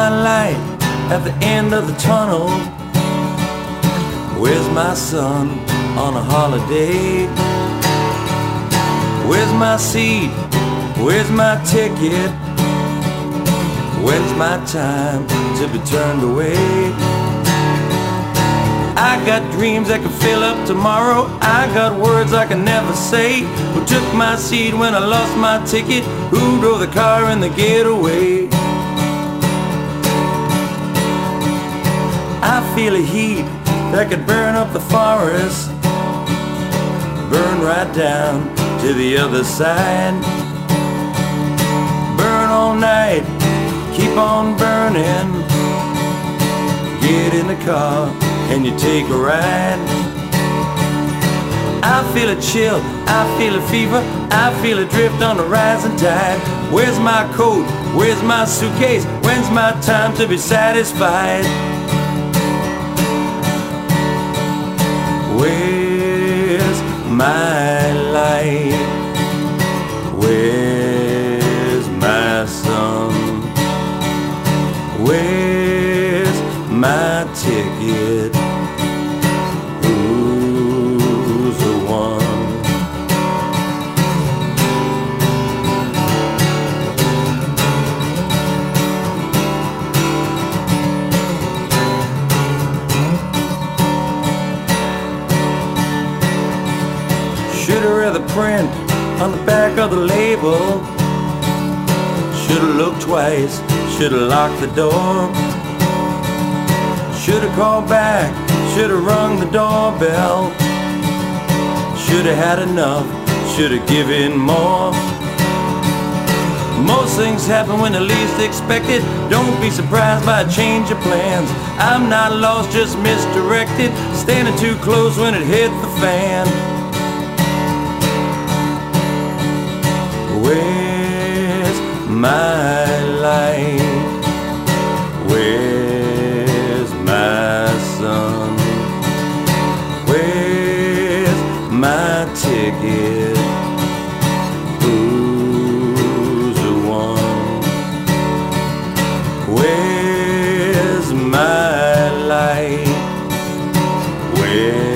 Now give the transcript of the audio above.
my light at the end of the tunnel? Where's my son on a holiday? Where's my seat? Where's my ticket? When's my time to be turned away? I got dreams that can fill up tomorrow. I got words I can never say. Who took my seat when I lost my ticket? Who drove the car in the getaway? I feel a heat that could burn up the forest, burn right down to the other side. Burn all night, keep on burning. Get in the car and you take a ride. I feel a chill, I feel a fever, I feel a drift on the rising tide. Where's my coat? Where's my suitcase? When's my time to be satisfied? Where's my light? Where's my sun? Where's my ticket? Who's the one? Should've read the print on the back of the label. Should've looked twice, should've locked the door. Should've called back, should've rung the doorbell. Should've had enough, should've given more. Most things happen when they're least expected. Don't be surprised by a change of plans. I'm not lost, just misdirected. Standing too close when it hit the fan. Where's my light? Where's my sun? Where's my ticket? Who's the one? Where's my light? Where's